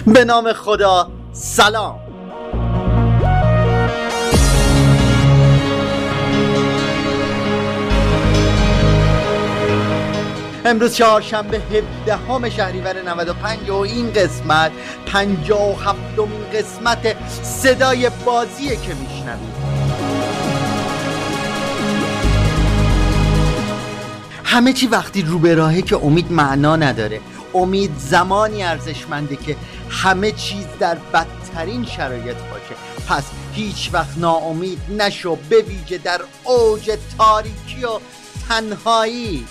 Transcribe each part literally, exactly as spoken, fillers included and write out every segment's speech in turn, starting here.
به نام خدا. سلام. امروز چهارشنبه هفدهم شهریور نود و پنج و این قسمت پنجاه و هفتمین قسمت صدای بازیه که میشنوید. همه چی وقتی رو به راهه که امید معنا نداره. امید زمانی ارزشمنده که همه چیز در بدترین شرایط باشه. پس هیچ وقت ناامید نشو، به ویژه در اوج تاریکی و تنهایی.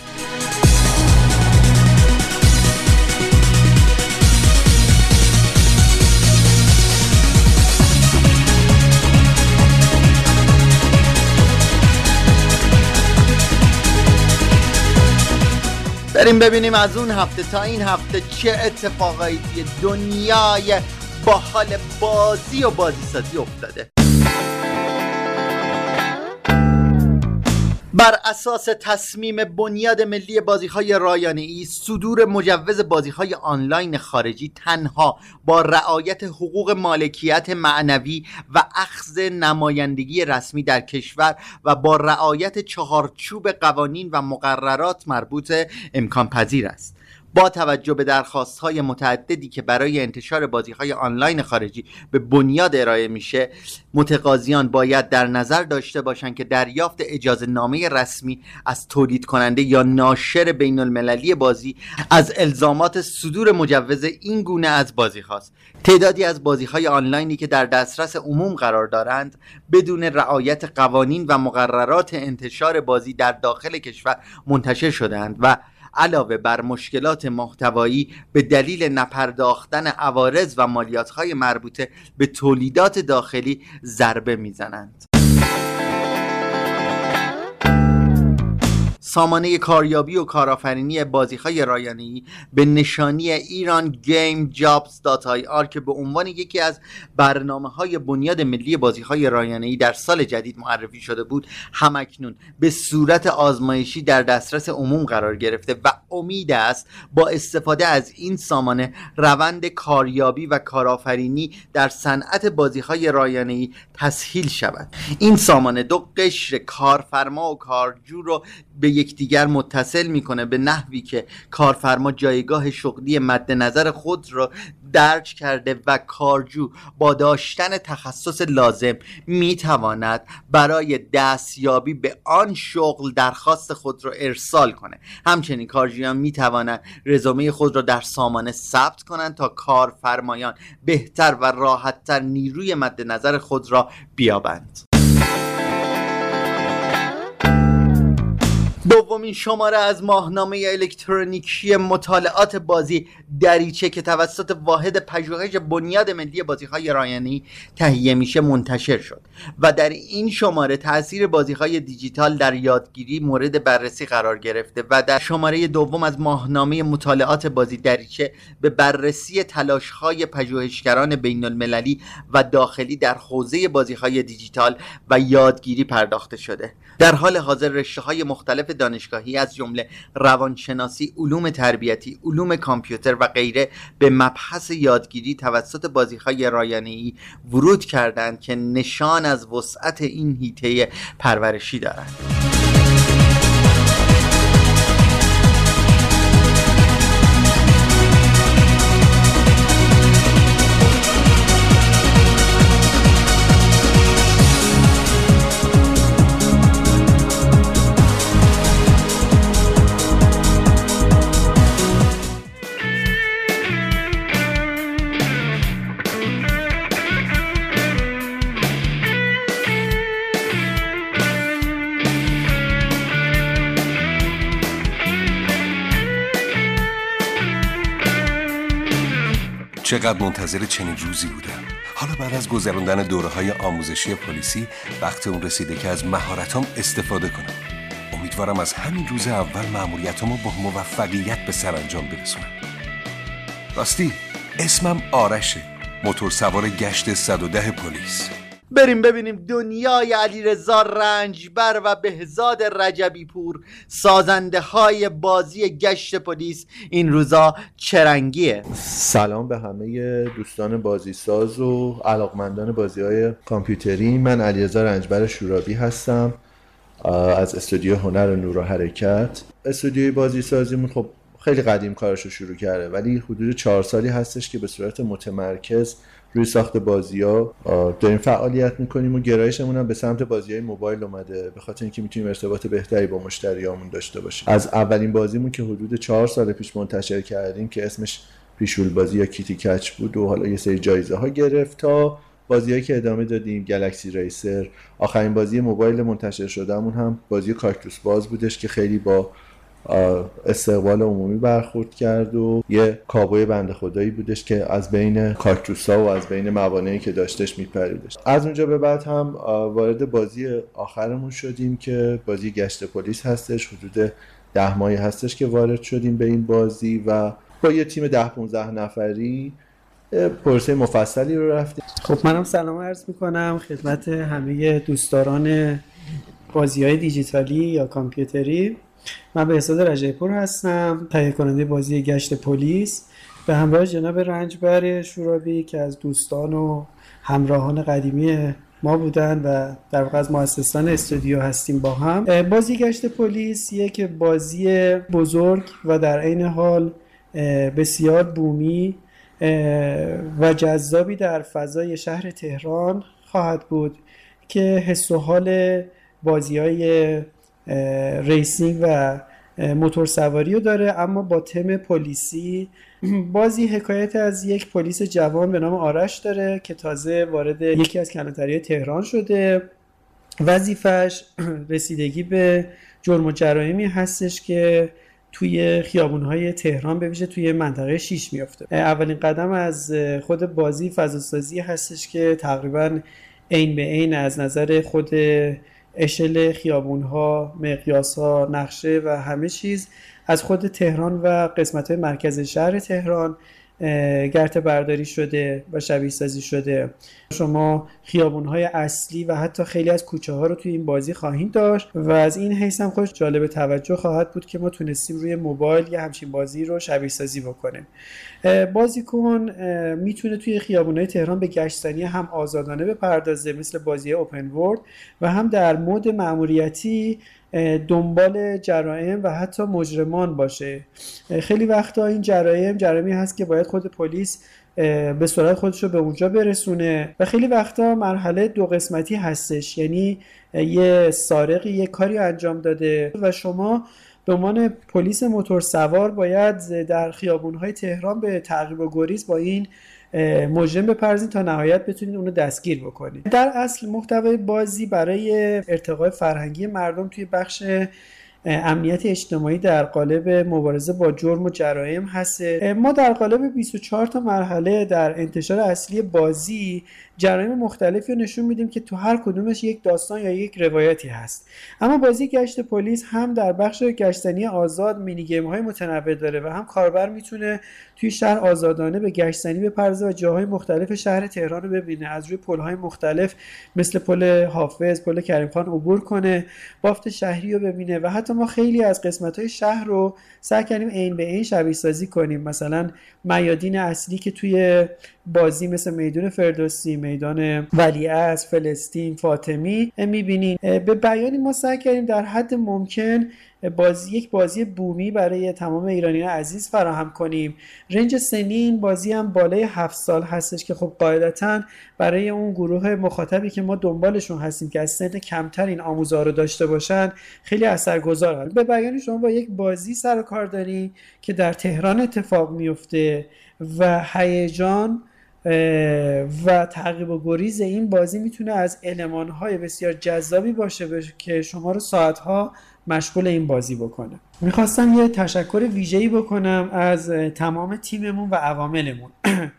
بریم ببینیم از اون هفته تا این هفته چه اتفاقایی توی دنیای با حال بازی و بازی سازی افتاده. بر اساس تصمیم بنیاد ملی بازی‌های رایانه‌ای، صدور مجوز بازی‌های آنلاین خارجی تنها با رعایت حقوق مالکیت معنوی و اخذ نمایندگی رسمی در کشور و با رعایت چهارچوب قوانین و مقررات مربوطه امکان پذیر است. با توجه به درخواست‌های متعددی که برای انتشار بازی‌های آنلاین خارجی به بنیاد ارائه میشه، متقاضیان باید در نظر داشته باشند که دریافت اجازه نامه رسمی از تولید کننده یا ناشر بین المللی بازی از الزامات صدور مجوز این گونه از بازی هاست. تعدادی از بازی‌های آنلاینی که در دسترس عموم قرار دارند بدون رعایت قوانین و مقررات انتشار بازی در داخل کشور منتشر شده‌اند و علاوه بر مشکلات محتوایی به دلیل نپرداختن عوارض و مالیات‌های مربوطه به تولیدات داخلی ضربه می‌زنند. سامانه کاریابی و کارآفرینی بازی‌های رایانه‌ای به نشانی ایران گیم جابز دات آی آر که به عنوان یکی از برنامه‌های بنیاد ملی بازی‌های رایانه‌ای در سال جدید معرفی شده بود، همکنون به صورت آزمایشی در دسترس عموم قرار گرفته و امید است با استفاده از این سامانه روند کاریابی و کارآفرینی در صنعت بازی‌های رایانه‌ای تسهیل شود. این سامانه دو قشر کارفرما و کارجو رو به یکدیگر متصل میکنه به نحوی که کارفرما جایگاه شغلی مد نظر خود را درج کرده و کارجو با داشتن تخصص لازم میتواند برای دستیابی به آن شغل درخواست خود را ارسال کنه. همچنین کارجویان میتوانند رزومه خود را در سامانه ثبت کنند تا کارفرمایان بهتر و راحتتر نیروی مد نظر خود را بیابند. دومین شماره از ماهنامه الکترونیکی مطالعات بازی دریچه که توسط واحد پژوهش بنیاد ملی بازی‌های رایانه‌ای تهیه میشه منتشر شد و در این شماره تأثیر بازی‌های دیجیتال در یادگیری مورد بررسی قرار گرفته و در شماره دوم از ماهنامه مطالعات بازی دریچه به بررسی تلاش‌های پژوهشگران بین‌المللی و داخلی در حوزه بازی‌های دیجیتال و یادگیری پرداخته شده. در حال حاضر رشته‌های مختلف دانشگاهی از جمله روانشناسی، علوم تربیتی، علوم کامپیوتر و غیره به مبحث یادگیری توسط بازی‌های رایانه‌ای ورود کردند که نشان از وسعت این حیطه پرورشی دارند. چقدر منتظر چنین روزی بودم. حالا بعد از گذراندن دوره‌های آموزشی پلیسی وقت اون رسیده که از مهارتام استفاده کنم. امیدوارم از همین روز اول مأموریتامو با موفقیت به سرانجام برسونم. راستی اسمم آرشه، موتور سوار گشت صد و ده پلیس. بریم ببینیم دنیای علیرضا رنجبر و بهزاد رجبی پور، سازنده های بازی گشت پلیس، این روزا چرنگیه. سلام به همه دوستان بازیساز و علاقمندان بازی های کامپیوتری. من علیرضا رنجبر شورابی هستم از استودیو هنر نور و حرکت. استودیوی بازی سازیمون خب خیلی قدیم کارشو شروع کرده، ولی حدود چهار سالی هستش که به صورت متمرکز روی ساخت بازی‌ها داریم فعالیت میکنیم و گرایشمون هم به سمت بازی‌های موبایل اومده، به خاطر اینکه میتونیم ارتباط بهتری با مشتریامون داشته باشیم. از اولین بازیمون که حدود چهار سال پیش منتشر کردیم که اسمش پیشول بازی یا کیتی کچ بود و حالا یه سری جایزه ها گرفت، تا بازی‌هایی که ادامه دادیم، گلکسی ریسر. آخرین بازی موبایل منتشر شدهمون هم بازی کاکتوس باز بودش که خیلی با استقبال عمومی برخورد کرد و یه کابوی بنده خدایی بودش که از بین کاکتوسا و از بین موانعی که داشتش میپریدش. از اونجا به بعد هم وارد بازی آخرمون شدیم که بازی گشت پلیس هستش. حدود ده ماهی هستش که وارد شدیم به این بازی و با یه تیم ده پونزده نفری پروسه مفصلی رو رفتیم. خب منم سلام عرض میکنم خدمت همه دوستداران بازی‌های دیجیتالی یا کامپیوتری. من بهزاد رجبی پور هستم، تهیه کننده بازی گشت پلیس، به همراه جناب رنجبر شورابی که از دوستان و همراهان قدیمی ما بودن و در واقع از مؤسسان استودیو هستیم با هم. بازی گشت پلیس یک بازی بزرگ و در عین حال بسیار بومی و جذابی در فضای شهر تهران خواهد بود که حس و حال بازی‌های ریسینگ و موتور سواری رو داره، اما با تم پلیسی. بازی حکایت از یک پلیس جوان به نام آرش داره که تازه وارد یکی از کلانتری‌های تهران شده. وظیفش رسیدگی به جرم و جرایمی هستش که توی خیابون‌های تهران به ویژه توی منطقه شیش میفته. اولین قدم از خود بازی فضاسازی هستش که تقریباً عین به عین از نظر خود اشل خیابون‌ها، مقیاس‌ها، نقشه و همه چیز از خود تهران و قسمت‌های مرکز شهر تهران گرته برداری شده و شبیه سازی شده. شما خیابون‌های اصلی و حتی خیلی از کوچه‌ها رو توی این بازی خواهید داشت و از این حیث هم خودش جالب توجه خواهد بود که ما تونستیم روی موبایل یه همچین بازی رو شبیه سازی بکنیم. بازیکن میتونه توی خیابون‌های تهران به گشتنی هم آزادانه بپردازه مثل بازی اوپن ورلد و هم در مود مأموریتی دنبال جرایم و حتی مجرمان باشه. خیلی وقتا این جرایم جرایمی هست که باید خود پلیس به سرعت خودش رو به اونجا برسونه و خیلی وقتا مرحله دو قسمتی هستش، یعنی یه سارقی یه کاری انجام داده و شما به عنوان پلیس موتور سوار باید در خیابون‌های تهران به تعقیب و گریز با این مجرم بپرزید تا نهایت بتونید اونو دستگیر بکنید. در اصل محتوای بازی برای ارتقای فرهنگی مردم توی بخش امنیت اجتماعی در قالب مبارزه با جرم و جرایم هست. ما در قالب بیست و چهار تا مرحله در انتشار اصلی بازی جرایم مختلفی رو نشون میدیم که تو هر کدومش یک داستان یا یک روایتی هست. اما بازی گشت پلیس هم در بخش گشتنی آزاد مینی گیم های متنوع داره و هم کاربر میتونه توی شهر آزادانه به گشتنی بپردازه و جاهای مختلف شهر تهران رو ببینه، از روی پل‌های مختلف مثل پل حافظ، پل کریم خان عبور کنه، بافت شهری رو ببینه و حتی ما خیلی از قسمت‌های شهر رو سعی کردیم عین به عین شبیه سازی کنیم. مثلا میادین اصلی که توی بازی مثل میدان فردوسی، میدان ولیعصر، فلسطین، فاطمی می‌بینین. به بیانی ما سعی کردیم در حد ممکن بازی یک بازی بومی برای تمام ایرانیان عزیز فراهم کنیم. رنج سنی این بازی هم بالای هفت سال هستش که خب قاعدتاً برای اون گروه مخاطبی که ما دنبالشون هستیم که از سن کمتر این آموزها رو داشته باشن خیلی اثرگذار هست. به بیان شما با یک بازی سر و کار داریم که در تهران اتفاق میفته و هیجان و تعقیب و گریز این بازی میتونه از المان‌های بسیار جذابی باشه که شما رو ساعت‌ها مشغول این بازی بکنه. میخواستم یه تشکر ویژه‌ای بکنم از تمام تیممون و عواملمون.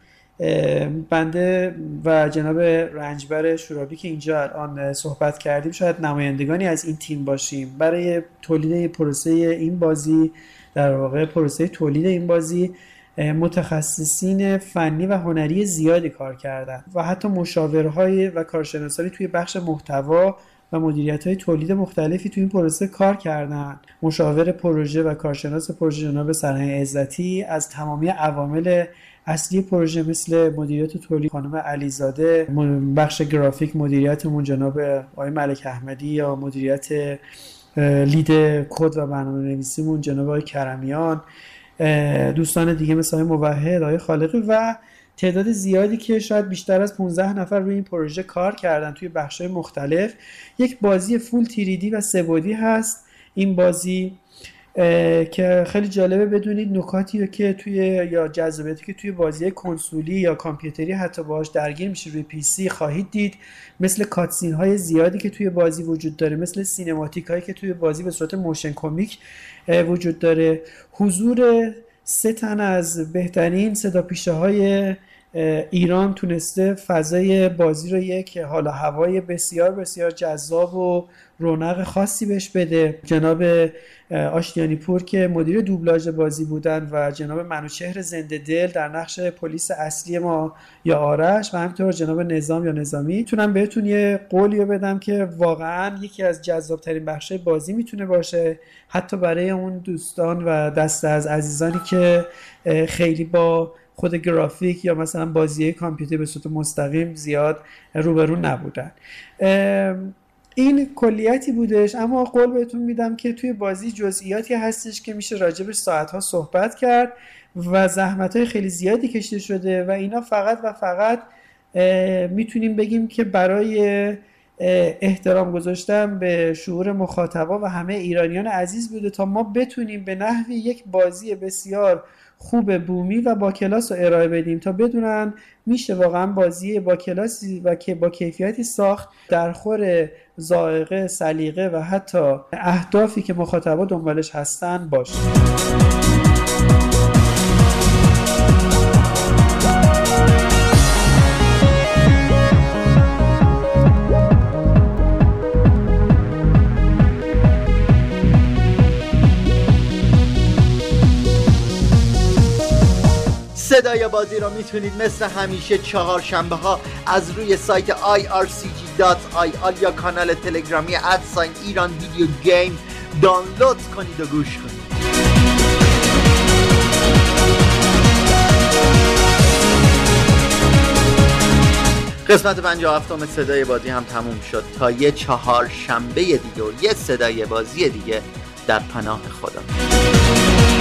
بنده و جناب رنجبر شورابی که اینجا الان صحبت کردیم شاید نمایندگانی از این تیم باشیم برای تولید پروسه این بازی. در واقع پروسه تولید این بازی متخصصین فنی و هنری زیادی کار کردن و حتی مشاورهای و کارشناسانی توی بخش محتوا و مدیریت‌های تولید مختلفی توی این پروسه کار کردن. مشاور پروژه و کارشناس پروژه جناب سرهنگ عزتی از تمامی عوامل اصلی پروژه مثل مدیریت تولید خانم علیزاده، بخش گرافیک مدیریتمون جناب آقای ملک احمدی یا مدیریت لید کد و برنامه‌نویسیمون جناب آقای کرمیان، دوستان دیگه مثل آقای موحد، آقای خالقی و تعداد زیادی که شاید بیشتر از پانزده نفر روی این پروژه کار کردن توی بخش‌های مختلف. یک بازی فول تیریدی و سه بعدی هست این بازی که خیلی جالبه بدونید نکاتی که توی یا جذابیتی که توی بازی کنسولی یا کامپیوتری حتی باهاش درگیر میشه روی پی سی خواهید دید، مثل کاتسین های زیادی که توی بازی وجود داره، مثل سینماتیک هایی که توی بازی به صورت موشن کمیک وجود داره، حضور سه تن از بهترین صداپیشه های ایران تونسته فضای بازی رو یک حال و هوای بسیار بسیار جذاب و رونق خاصی بهش بده. جناب آشتیانی پور که مدیر دوبلاژ بازی بودن و جناب منوچهر زنده دل در نقش پلیس اصلی ما یا آرش و همینطور جناب نظام یا نظامی، میتونم بهتون یه قولی بدم که واقعا یکی از جذابترین بخشای بازی میتونه باشه، حتی برای اون دوستان و دسته از عزیزانی که خیلی با خود گرافیک یا مثلا بازی کامپیوتر به صورت مستقیم زیاد روبرو نبودن. این کلیتی بودش، اما قول بهتون میدم که توی بازی جزئیاتی هستش که میشه راجبش ساعتها صحبت کرد و زحمتهای خیلی زیادی کشیده شده و اینا فقط و فقط میتونیم بگیم که برای احترام گذاشتن به شعور مخاطبا و همه ایرانیان عزیز بوده تا ما بتونیم به نحوی یک بازی بسیار خوب بومی و با کلاس رو ارائه بدیم تا بدونن میشه واقعا بازی با کلاسی و که با کیفیتی ساخت در خور ذائقه، سلیقه و حتی اهدافی که مخاطبا دنبالش هستن باشه. صدای بازی را میتونید مثل همیشه چهارشنبه ها از روی سایت آی آر سی جی دات آی آر یا کانال تلگرامی ادساین ایران ویدیو گیم دانلود کنید و گوش کنید. قسمت پنجاه و هفتم صدای بازی هم تموم شد تا یه چهارشنبه دیگه و یه صدای بازی دیگه در پناه خدا.